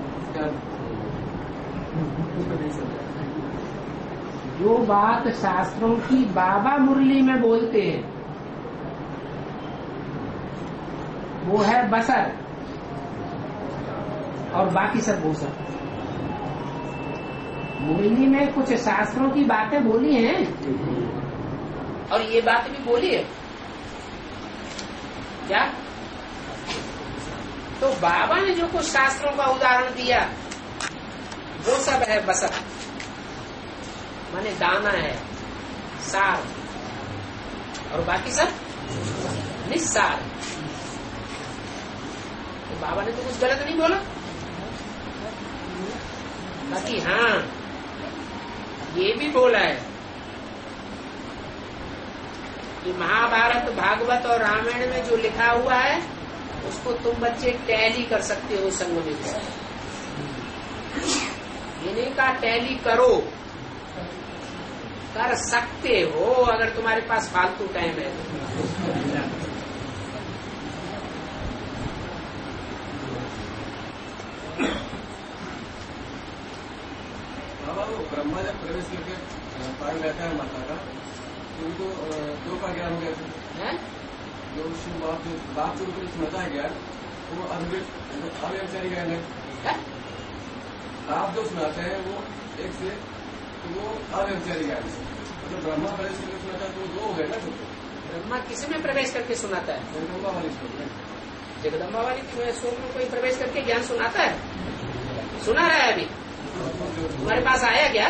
जो बात शास्त्रों की बाबा मुरली में बोलते हैं वो है बसर और बाकी सब भूसा। मुरली में कुछ शास्त्रों की बातें बोली हैं और ये बात भी बोली है। क्या? तो बाबा ने जो कुछ शास्त्रों का उदाहरण दिया वो सब है बसर, माने दाना है, सार, और बाकी सब निस्सार। तो बाबा ने तो कुछ गलत नहीं बोला। बाकी हाँ ये भी बोला है कि महाभारत, भागवत और रामायण में जो लिखा हुआ है उसको तुम बच्चे टैली कर सकते हो संगमित से। इन्हीं का टैली करो, कर सकते हो अगर तुम्हारे पास फालतू टाइम है। बाबा वो ब्रह्मा जब प्रवेश करके पान रहता है माता का, तो उनको दो का ज्ञान हो गया है। जो शिव बाप बाप के ऊपर स्मृता है ज्ञान, वो अव्यभिचारी ज्ञान है। क्या? आप जो सुनाते हैं वो एक से तो वो अव्यभिचारी ज्ञान है। मतलब ब्रह्मा प्रवेश करके सुनाता है तो दो हो गए ना। तो ब्रह्मा किसी में प्रवेश करके सुनाता है? जगदम्बा वाली स्वर में। जगदम्बा वाली स्वर में कोई प्रवेश करके ज्ञान सुनाता है? सुना रहा है अभी? तुम्हारे पास आया क्या?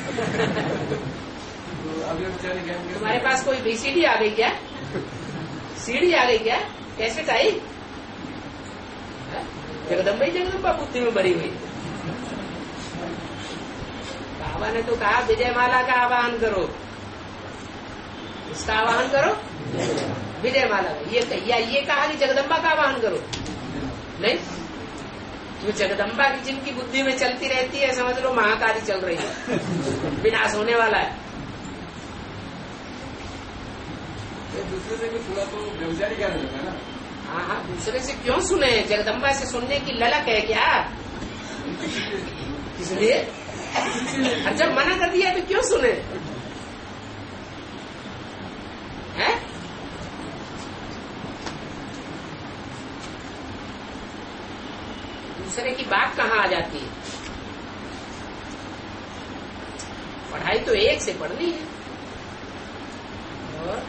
अव्यभिचारी ज्ञान के तुम्हारे पास कोई बीसीडी आ गई क्या? सीडी आ गई क्या? कैसेट आई? जगदम्बा ही जगदम्बा बुद्धि में भरी हुई। बाबा ने तो कहा विजयमाला का आवाहन करो। इसका आवाहन करो विजयमाला। ये या ये कहा कि जगदम्बा का आवाहन करो? नहीं, जो जगदम्बा की जिनकी बुद्धि में चलती रहती है समझ लो महाकाली चल रही है, विनाश होने वाला है। दूसरे से भी सुना तो व्यभिचारी ज्ञान होता है ना। हाँ हाँ, दूसरे से क्यों सुने? जगदम्बा से सुनने की ललक है क्या? इसलिए जब मना कर दिया तो क्यों सुने? हैं? दूसरे की बात कहाँ आ जाती है? पढ़ाई तो एक से पढ़नी है। और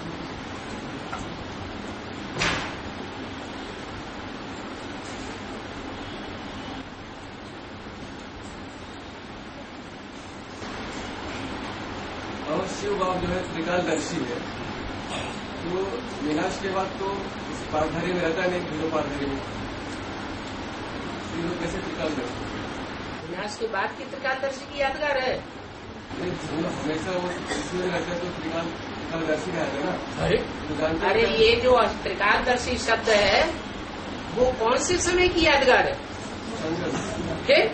और शिव बाब जो है त्रिकालदर्शी है, तो विनाश के बाद तो इस पारधारी में रहता नहीं, तीनों पारधारी में तीनों कैसे त्रिकालदर्शी? विनाश के बाद की त्रिकालदर्शी की यादगार है। हमेशा वो इसमें रहता है तो त्रिकाल त्रिकालदर्शी रहता है ना। अरे तो जानते अरे हैं ये जो त्रिकालदर्शी शब्द है वो कौन से समय की यादगार है? संघर्ष। फिर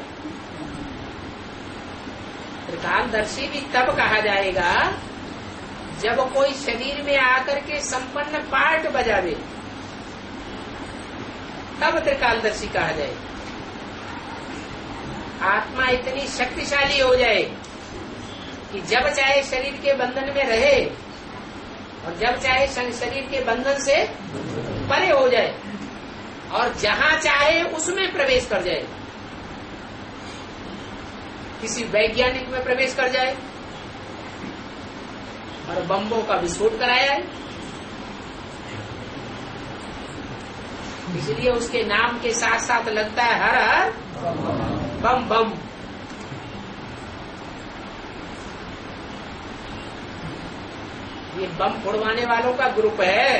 त्रिकालदर्शी भी तब कहा जाएगा जब कोई शरीर में आकर के संपन्न पार्ट बजावे, तब त्रिकालदर्शी कहा जाए। आत्मा इतनी शक्तिशाली हो जाए कि जब चाहे शरीर के बंधन में रहे और जब चाहे शरीर के बंधन से परे हो जाए और जहां चाहे उसमें प्रवेश कर जाए। किसी वैज्ञानिक में प्रवेश कर जाए और बम्बों का विस्फोट कराया है, इसलिए उसके नाम के साथ साथ लगता है हर हर बम बम। ये बम फोड़वाने वालों का ग्रुप है।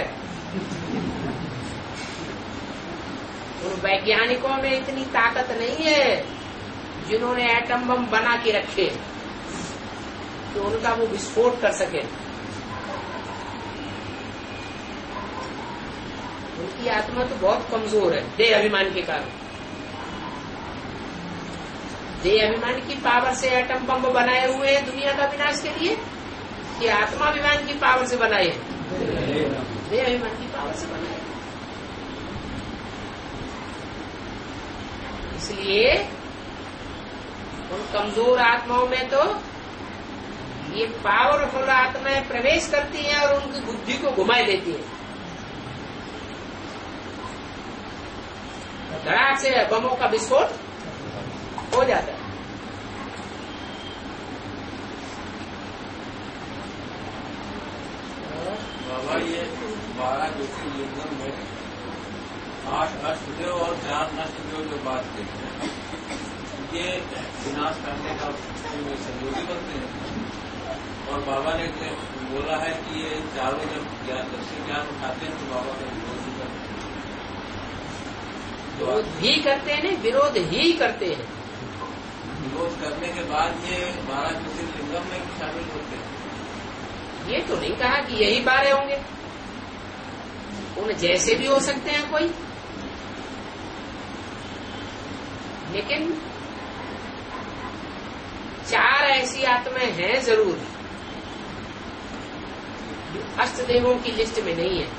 उन वैज्ञानिकों में इतनी ताकत नहीं है जिन्होंने एटम बम बना के रखे तो उनका वो विस्फोट कर सके। उनकी आत्मा तो बहुत कमजोर है देह अभिमान के कारण। देह अभिमान की पावर से एटम बम बनाए हुए हैं दुनिया का विनाश के लिए, कि आत्माभिमान की पावर से बनाए? देह अभिमान की पावर से बनाए। इसलिए उन कमजोर आत्माओं में तो ये पावरफुल आत्माएं प्रवेश करती हैं और उनकी बुद्धि को घुमाए देती है। धड़ाक से बमों का विस्फोट हो जाता है। बाबा ये बारह ज्योतिर्लिंगम में आठ अष्टदेव और चार नष्टदेव जो बात कहते हैं ये विनाश करने का सहयोगी बनते हैं। और बाबा ने बोला है कि ये चारों जब दर्शन ज्ञान उठाते हैं तो बाबा का विरोध ही करते हैं। विरोध ही करते हैं, विरोध ही करते हैं। विरोध करने के बाद ये बारह ज्योतिर्लिंगम में शामिल होते हैं। ये तो नहीं कहा कि यही बारह होंगे, उन जैसे भी हो सकते हैं कोई, लेकिन चार ऐसी आत्माएं हैं जरूर जो अष्टदेवों की लिस्ट में नहीं है।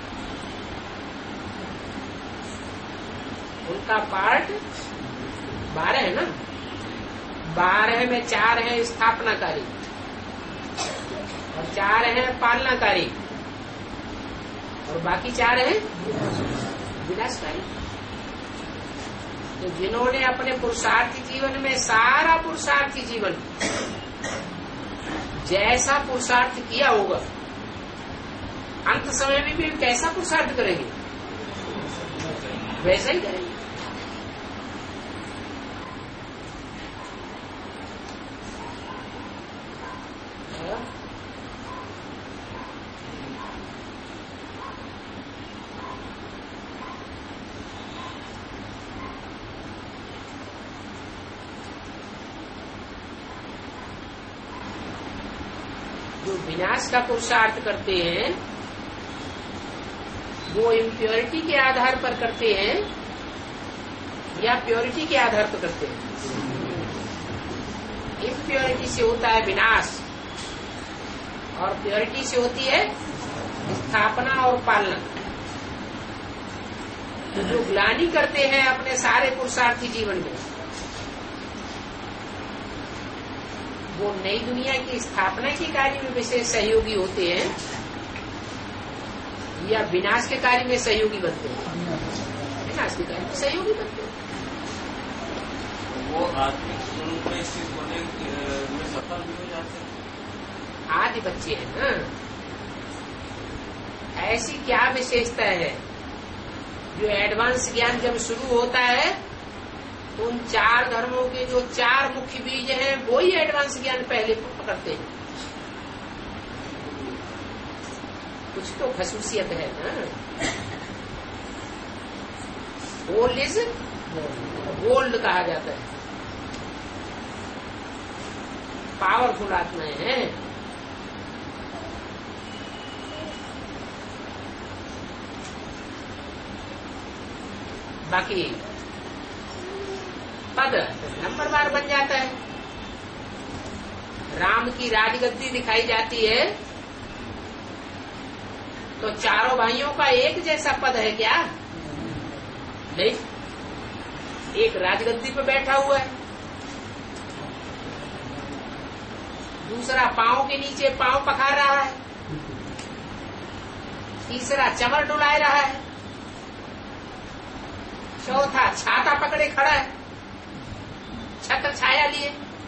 उनका पार्ट बारह है ना, बारह में चार है स्थापनाकारी और चार है पालनाकारी और बाकी चार है विनाशकारी। तो जिन्होंने अपने पुरुषार्थी जीवन में सारा पुरुषार्थी जीवन जैसा पुरुषार्थ किया होगा, अंत समय में भी कैसा पुरुषार्थ करेंगे, वैसा ही करेंगे। जो विनाश का पुरुषार्थ करते हैं वो इम्प्योरिटी के आधार पर करते हैं या प्योरिटी के आधार पर करते हैं? इम्प्योरिटी से होता है विनाश और प्योरिटी से होती है स्थापना और पालना। तो जो ग्लानि करते हैं अपने सारे पुरुषार्थी जीवन में, वो नई दुनिया की स्थापना के कार्य में विशेष सहयोगी होते हैं या विनाश के कार्य में सहयोगी बनते हैं? विनाश के कार्य में सहयोगी बनते हैं। वो आत्मिक स्वरूप में स्थित होने में सफल भी हो जाते हैं। आदि बच्चे हैं ना, ऐसी क्या विशेषता है जो एडवांस ज्ञान जब शुरू होता है तो उन चार धर्मों के जो चार मुख्य बीज हैं वो ही एडवांस ज्ञान पहले पकड़ते हैं। कुछ तो खसूसियत है ना। ओल्ड इज गोल्ड कहा जाता है। पावरफुल आत्माएं हैं। बाकी पद नंबर बार बन जाता है। राम की राजगद्दी दिखाई जाती है तो चारों भाइयों का एक जैसा पद है क्या? नहीं, एक राजगद्दी पे बैठा हुआ है, दूसरा पांव के नीचे पांव पखार रहा है, तीसरा चमर डुला रहा है, चौथा छाता पकड़े खड़ा है छत्र छाया लिए।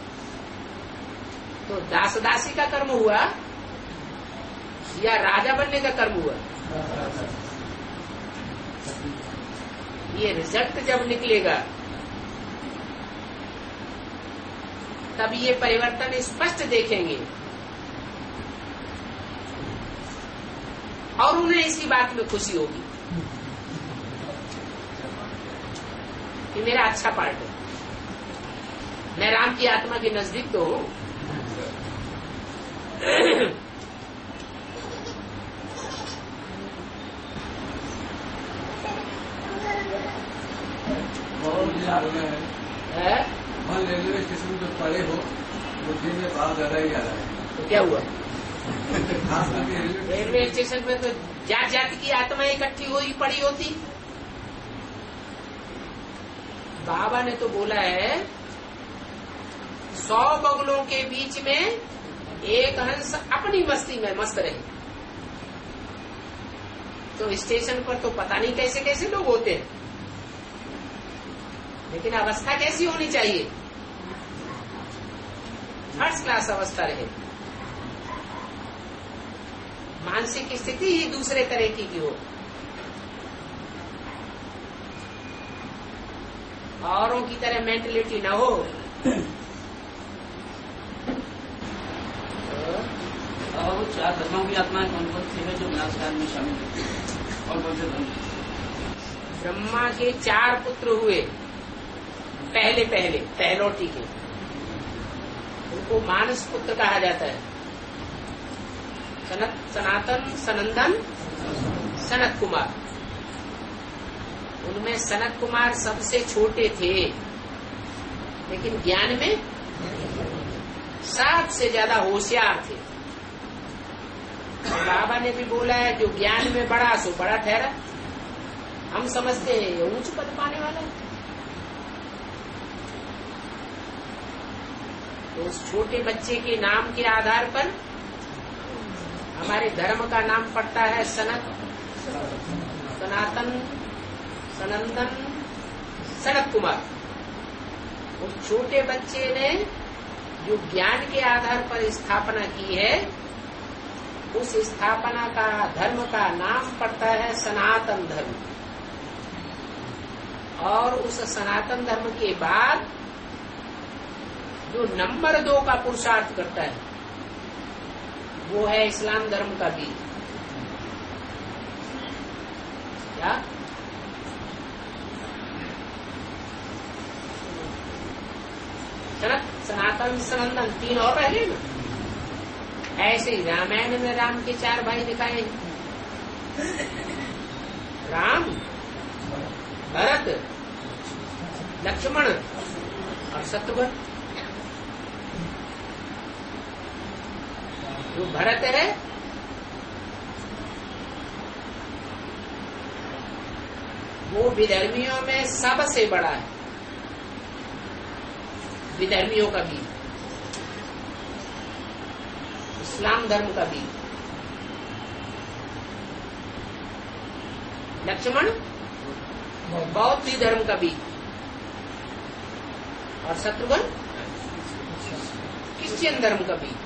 तो दास दासी का कर्म हुआ या राजा बनने का कर्म हुआ? ये रिजल्ट जब निकलेगा तब ये परिवर्तन स्पष्ट देखेंगे और उन्हें इसी बात में खुशी होगी कि मेरा अच्छा पार्ट है, मैं राम की आत्मा के नजदीक तो हूं। वहाँ रेलवे स्टेशन पे पड़े हो तो दिन में बात ज्यादा ही आ रहा है। तो क्या हुआ? खास करके रेलवे रेलवे स्टेशन में तो जात जात की आत्माएं इकट्ठी हुई पड़ी होती। बाबा ने तो बोला है सौ बगुलों के बीच में एक हंस अपनी मस्ती में मस्त रहे। तो स्टेशन पर तो पता नहीं कैसे कैसे लोग होते हैं, लेकिन अवस्था कैसी होनी चाहिए? फर्स्ट क्लास अवस्था रहे। मानसिक स्थिति ही दूसरे तरह की की हो। औरों की तरह मेंटलिटी न हो। और वो चार धर्मों की आत्माएं कौन कौन सी है जो विनाश काल में शामिल होती है? और कौन से धर्म? ब्रह्मा के चार पुत्र हुए पहले पहले पहलौटी के, उनको मानस पुत्र कहा जाता है। सनत सनातन सनंदन सनत कुमार। उनमें सनत कुमार सबसे छोटे थे, लेकिन ज्ञान में सबसे ज्यादा होशियार थे। बाबा ने भी बोला है जो ज्ञान में बड़ा सो बड़ा ठहरा। हम समझते हैं ये ऊंच पद पाने वाला है। तो उस छोटे बच्चे के नाम के आधार पर हमारे धर्म का नाम पड़ता है सनत, सनातन, सनंदन, सनत कुमार, उस छोटे बच्चे ने जो ज्ञान के आधार पर स्थापना की है, उस स्थापना का धर्म का नाम पड़ता है सनातन धर्म। और उस सनातन धर्म के बाद जो नंबर दो का पुरुषार्थ करता है वो है इस्लाम धर्म का बीज। क्या सनातन सनातन तीन और रह गए ना। ऐसे ही रामायण में राम के चार भाई दिखाए, राम, भरत, लक्ष्मण और शत्रुघ्न। जो भरत है वो विधर्मियों में सबसे बड़ा है, विधर्मियों का बीज, इस्लाम धर्म का बीज। लक्ष्मण बौद्ध धर्म का बीज, और शत्रुघ्न क्रिश्चियन धर्म का बीज।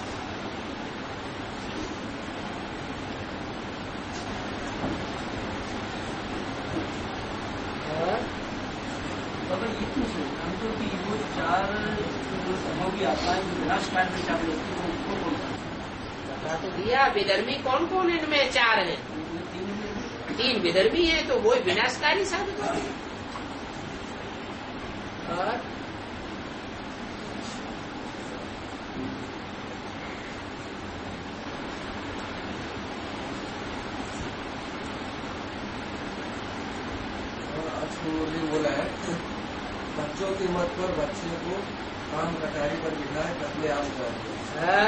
बाबा ये पूछ रहे हमको कि वो चार जो समूह की आत्माएं विनाश काल में चार लोग वो उनको कौन बता तो दिया, विधर्मी कौन कौन इनमें चार हैं? तीन विधर्मी है तो वो विनाशकारी साबित होते हैं। और ये बोला है बच्चों की मत पर बच्चे को काम कटारी पर बिठाए अपने आप जाए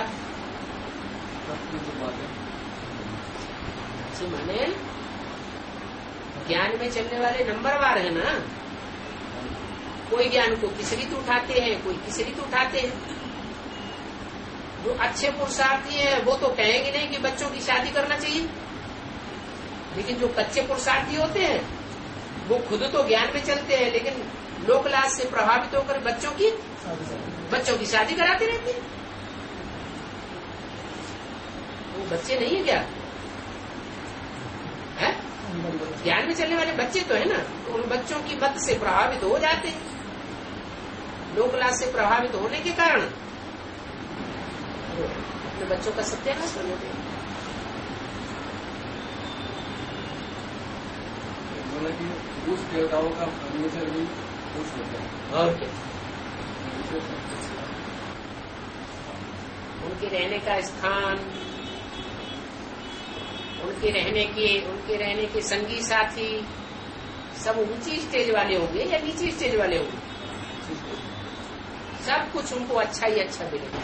माने ज्ञान में चलने वाले नंबरवार है ना। कोई ज्ञान को किस रीत उठाते हैं, कोई किस रीत उठाते हैं। जो अच्छे पुरुषार्थी है वो तो कहेंगे नहीं कि बच्चों की शादी करना चाहिए, लेकिन जो कच्चे पुरुषार्थी होते हैं वो खुद तो ज्ञान में चलते हैं लेकिन लोकलाज से प्रभावित होकर बच्चों की बच्चों की शादी कराते रहते हैं। वो बच्चे नहीं है क्या है? ज्ञान में चलने वाले बच्चे तो है ना, तो उन बच्चों की मत से प्रभावित हो जाते हैं। लोकलाज से प्रभावित होने के कारण अपने बच्चों का सत्यानाश कर लेते हैं। उस देवताओं का फर्नीचर भी खुश होता है। और क्या, उनके रहने का स्थान, उनके रहने के उनके रहने के संगी साथी सब ऊंची स्टेज वाले होंगे या नीची स्टेज वाले होंगे, सब कुछ उनको अच्छा ही अच्छा मिलेगा।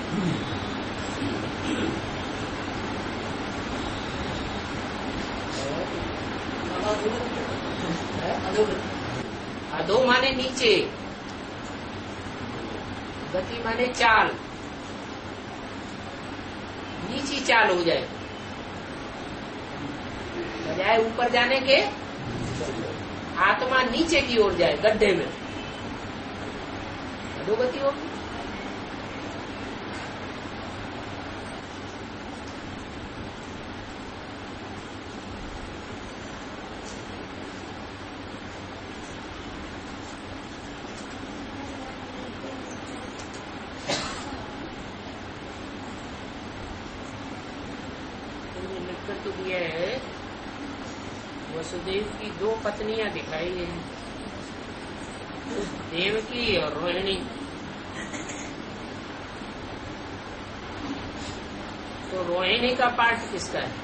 अधो माने नीचे, गति माने चाल, नीची चाल हो जाए, बजाय ऊपर जाने के आत्मा नीचे की ओर जाए गड्ढे में, अधोगति होगी। तो दिया है वसुदेव की दो पत्नियां दिखाई गई, देवकी और रोहिणी। तो रोहिणी का पार्ट किसका है?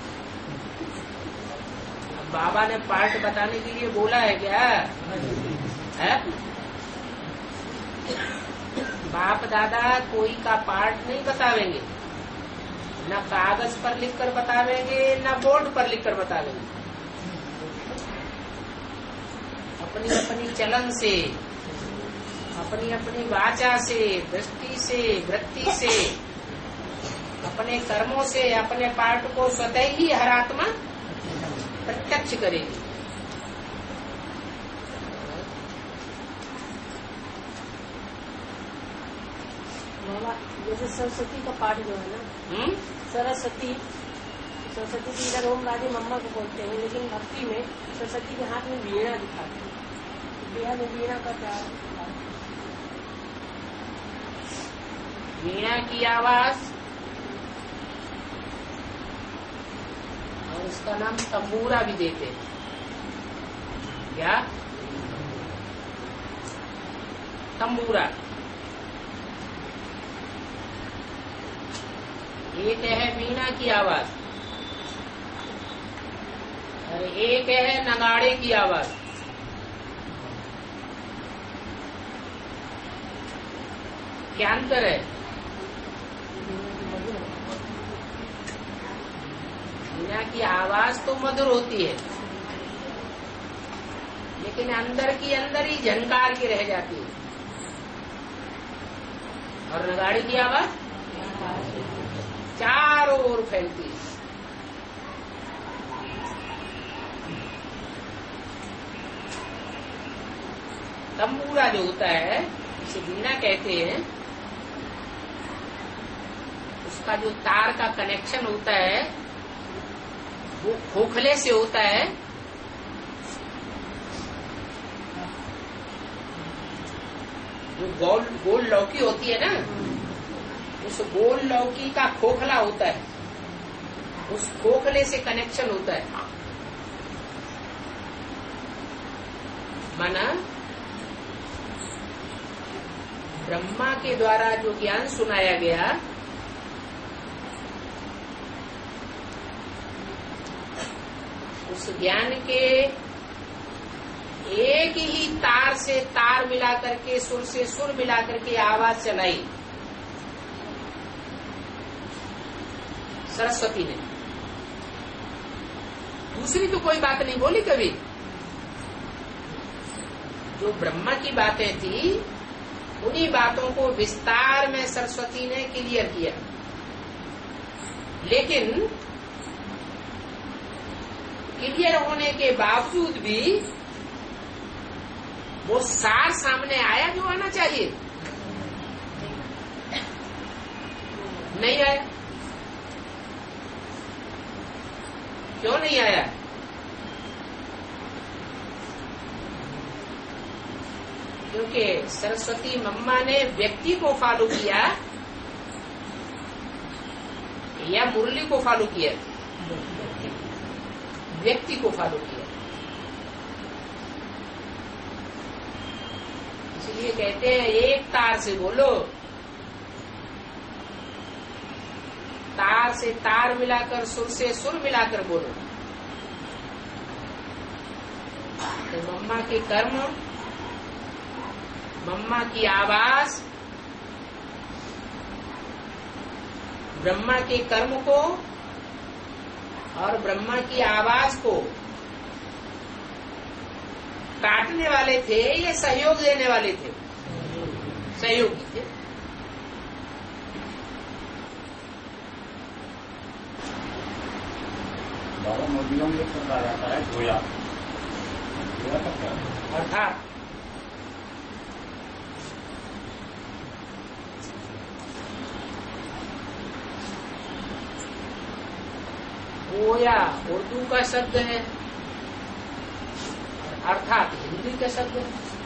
अब बाबा ने पार्ट बताने के लिए बोला है क्या है? बाप दादा कोई का पार्ट नहीं बतावेंगे, न कागज पर लिखकर बतावेंगे न बोर्ड पर लिखकर बतावेंगे। अपनी अपनी चलन से, अपनी अपनी वाचा से, दृष्टि से, वृत्ति से, अपने कर्मों से अपने पार्ट को स्वतः ही हर आत्मा प्रत्यक्ष करेगी। जैसे सरस्वती का पाठ जो है ना, हम्म सरस्वती सरस्वती जी इधर ओम राधे मम्मा को बोलते हैं, लेकिन भक्ति में सरस्वती के हाथ में वीणा दिखाते हैं। बिहार में वीणा का क्या है? वीणा की आवाज और उसका नाम तंबूरा भी देते हैं। क्या? तंबूरा। एक है वीणा की आवाज और एक है नगाड़े की आवाज। क्या अंतर है? वीणा की आवाज तो मधुर होती है, लेकिन अंदर की अंदर ही झनकार के रह जाती है। और नगाड़े की आवाज चारों ओर फैलती है। तंबूरा जो होता है, इसे वीणा कहते हैं, उसका जो तार का कनेक्शन होता है वो खोखले से होता है। जो गोल गोल लौकी होती है ना, उस गोल लौकी का खोखला होता है, उस खोखले से कनेक्शन होता है। माना ब्रह्मा के द्वारा जो ज्ञान सुनाया गया, उस ज्ञान के एक ही तार से तार मिला करके, सुर से सुर मिला करके आवाज चलाई सरस्वती ने। दूसरी तो कोई बात नहीं बोली कभी। जो ब्रह्मा की बातें थी, उन्हीं बातों को विस्तार में सरस्वती ने क्लियर किया। लेकिन क्लियर होने के बावजूद भी वो सार सामने आया जो आना चाहिए, नहीं आया। क्यों नहीं आया? क्योंकि सरस्वती मम्मा ने व्यक्ति को फॉलो किया या मुरली को फॉलो किया? व्यक्ति को फॉलो किया। इसलिए कहते हैं एक तार से बोलो, तार से तार मिलाकर, सुर से सुर मिलाकर बोलो। तो मम्मा के कर्म, मम्मा की आवाज ब्रह्मा के कर्म को और ब्रह्मा की आवाज को काटने वाले थे या सहयोग देने वाले थे? सहयोगी थे। बाबा मोदियों में कहा जाता है गोया, गोया का क्या? अर्थात गोया उर्दू का शब्द है, अर्थात हिंदी का शब्द है।